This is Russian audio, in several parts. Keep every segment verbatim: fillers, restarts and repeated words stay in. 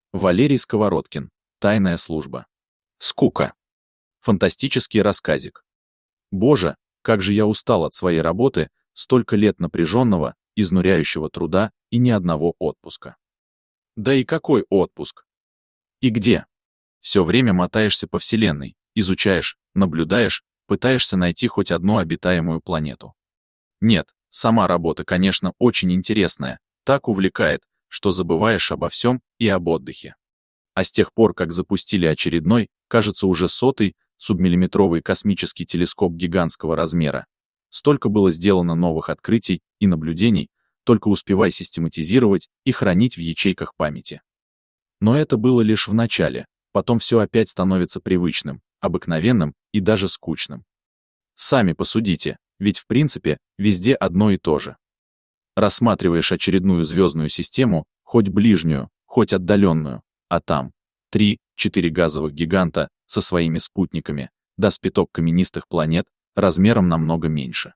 Валерий Сковородкин. Тайная служба. Скука. Фантастический рассказик. Боже, как же я устал от своей работы, столько лет напряженного, изнуряющего труда и ни одного отпуска. Да и какой отпуск? И где? Все время мотаешься по Вселенной, изучаешь, наблюдаешь, пытаешься найти хоть одну обитаемую планету. Нет, сама работа, конечно, очень интересная, так увлекает, что забываешь обо всем и об отдыхе. А с тех пор, как запустили очередной, кажется, уже сотый, субмиллиметровый космический телескоп гигантского размера, столько было сделано новых открытий и наблюдений, только успевай систематизировать и хранить в ячейках памяти. Но это было лишь в начале, потом все опять становится привычным, обыкновенным и даже скучным. Сами посудите, ведь в принципе везде одно и то же. Рассматриваешь очередную звездную систему, хоть ближнюю, хоть отдаленную, а там три-четыре газовых гиганта со своими спутниками, да спиток каменистых планет размером намного меньше.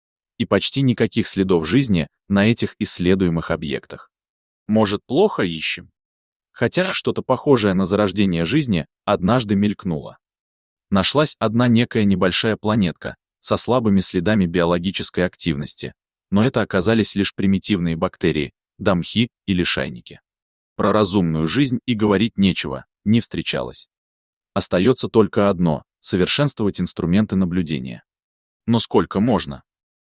И почти никаких следов жизни на этих исследуемых объектах. Может, плохо ищем? Хотя что-то похожее на зарождение жизни однажды мелькнуло. Нашлась одна некая небольшая планетка со слабыми следами биологической активности, но это оказались лишь примитивные бактерии, дамхи или шайники. Про разумную жизнь и говорить нечего, не встречалось. Остается только одно — совершенствовать инструменты наблюдения. Но сколько можно?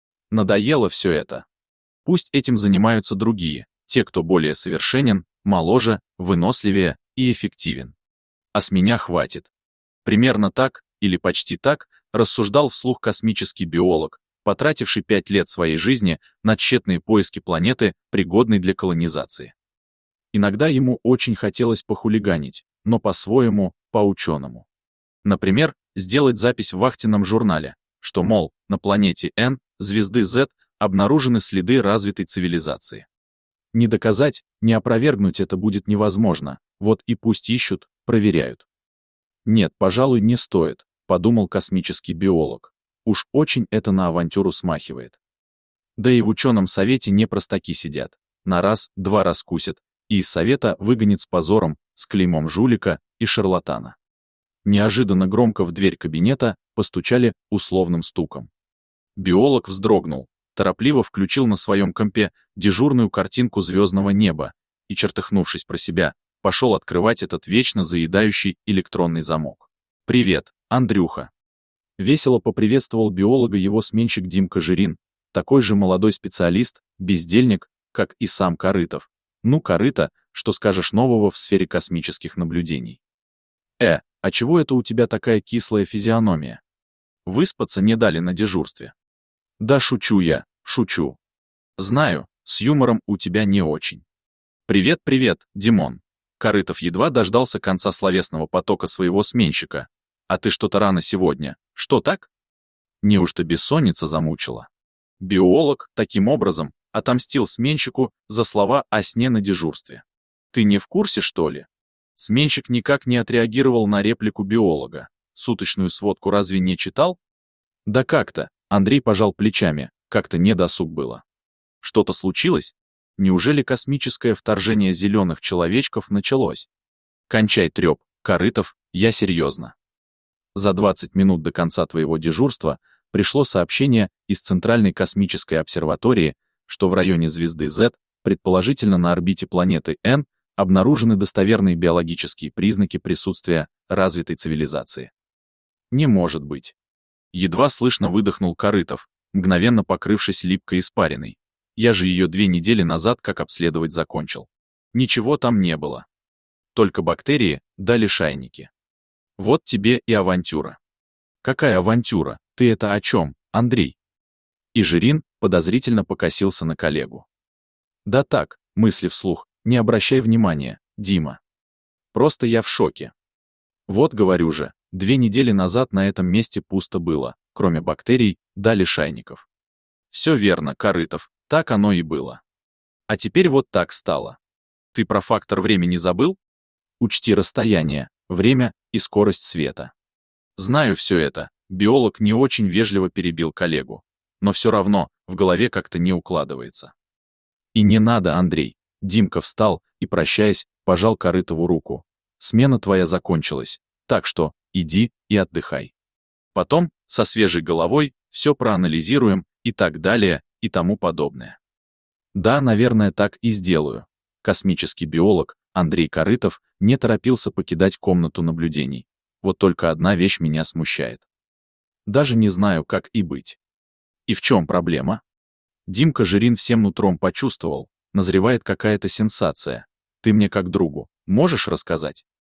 Надоело все это. Пусть этим занимаются другие, те, кто более совершенен, моложе, выносливее и эффективен. А с меня хватит. Примерно так, или почти так, рассуждал вслух космический биолог, потративший пять лет своей жизни на тщетные поиски планеты, пригодной для колонизации. Иногда ему очень хотелось похулиганить, но по-своему, по-ученому. Например, сделать запись в вахтенном журнале, что, мол, на планете N, звезды Z, обнаружены следы развитой цивилизации. Не доказать, не опровергнуть это будет невозможно, вот и пусть ищут, проверяют. Нет, пожалуй, не стоит, подумал космический биолог. Уж очень это на авантюру смахивает. Да и в ученом совете не простаки сидят, на раз, два раскусят, и из совета выгонят с позором, с клеймом жулика и шарлатана. Неожиданно громко в дверь кабинета постучали условным стуком. Биолог вздрогнул, торопливо включил на своем компе дежурную картинку звездного неба и, чертыхнувшись про себя, пошел открывать этот вечно заедающий электронный замок. «Привет, Андрюха!» Весело поприветствовал биолога его сменщик Димка Жирин, такой же молодой специалист, бездельник, как и сам Корытов. Ну, Корыто, что скажешь нового в сфере космических наблюдений? Э, а чего это у тебя такая кислая физиономия? Выспаться не дали на дежурстве. Да шучу я, шучу. Знаю, с юмором у тебя не очень. Привет-привет, Димон. Корытов едва дождался конца словесного потока своего сменщика. А ты что-то рано сегодня, что так? Неужто бессонница замучила? Биолог, таким образом, отомстил сменщику за слова о сне на дежурстве. Ты не в курсе, что ли? Сменщик никак не отреагировал на реплику биолога. Суточную сводку разве не читал? Да как-то, Андрей пожал плечами, как-то не досуг было. Что-то случилось? Неужели космическое вторжение зеленых человечков началось? Кончай треп, Корытов, я серьезно. За двадцать минут до конца твоего дежурства пришло сообщение из Центральной космической обсерватории, что в районе звезды Z, предположительно на орбите планеты N, обнаружены достоверные биологические признаки присутствия развитой цивилизации. Не может быть. Едва слышно выдохнул Корытов, мгновенно покрывшись липкой испариной. Я же ее две недели назад как обследовать закончил. Ничего там не было. Только бактерии, да лишайники. Вот тебе и авантюра. Какая авантюра? Ты это о чем, Андрей? И Жирин подозрительно покосился на коллегу. Да так, мысли вслух, не обращай внимания, Дима. Просто я в шоке. Вот говорю же, две недели назад на этом месте пусто было, кроме бактерий, да лишайников. Все верно, Корытов, так оно и было. А теперь вот так стало. Ты про фактор времени забыл? Учти расстояние, время и скорость света. Знаю все это, биолог не очень вежливо перебил коллегу, но все равно в голове как-то не укладывается. И не надо, Андрей. Димка встал и, прощаясь, пожал Корытову руку. Смена твоя закончилась, так что иди и отдыхай. Потом, со свежей головой, все проанализируем и так далее и тому подобное. Да, наверное, так и сделаю. Космический биолог Андрей Корытов не торопился покидать комнату наблюдений. Вот только одна вещь меня смущает. Даже не знаю, как и быть. И в чем проблема? Димка Жирин всем нутром почувствовал, назревает какая-то сенсация. Ты мне как другу можешь рассказать?